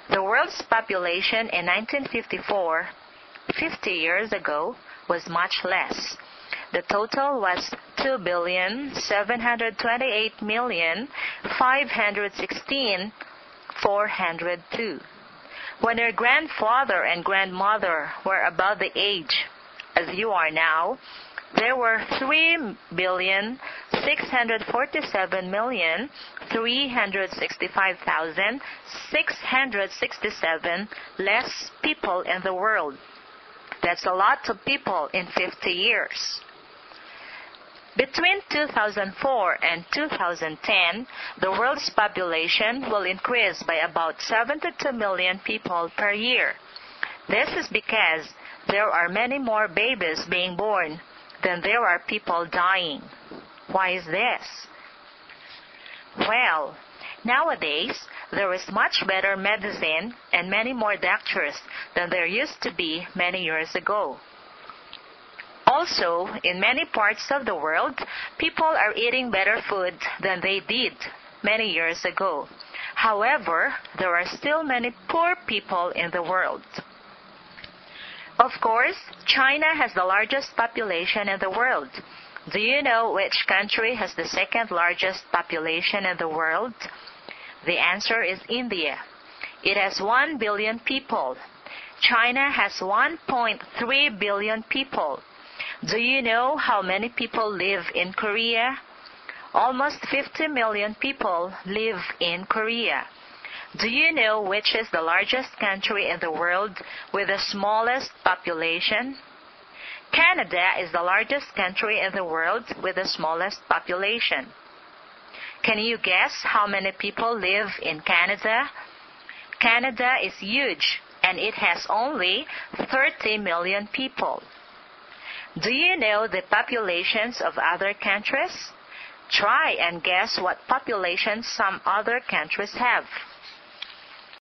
The world's population in 1954, 50 years ago, was much less. The total was 2,728,516,402. When your grandfather and grandmother were about the age as you are now, there were 3,647,365,667 less people in the world. That's a lot of people in 50 years. Between 2004 and 2010, the world's population will increase by about 72 million people per year. This is because there are many more babies being born than there are people dying. Why is this? Well, nowadays, there is much better medicine and many more doctors than there used to be many years ago. Also, in many parts of the world, people are eating better food than they did many years ago. However, there are still many poor people in the world. Of course, China has the largest population in the world. Do you know which country has the second largest population in the world? The answer is India. It has 1 billion people. China has 1.3 billion people. Do you know how many people live in Korea? Almost 50 million people live in Korea. Do you know which is the largest country in the world with the smallest population? Canada is the largest country in the world with the smallest population. Can you guess how many people live in Canada? Canada is huge, and it has only 30 million people. Do you know the populations of other countries? Try and guess what populations some other countries have.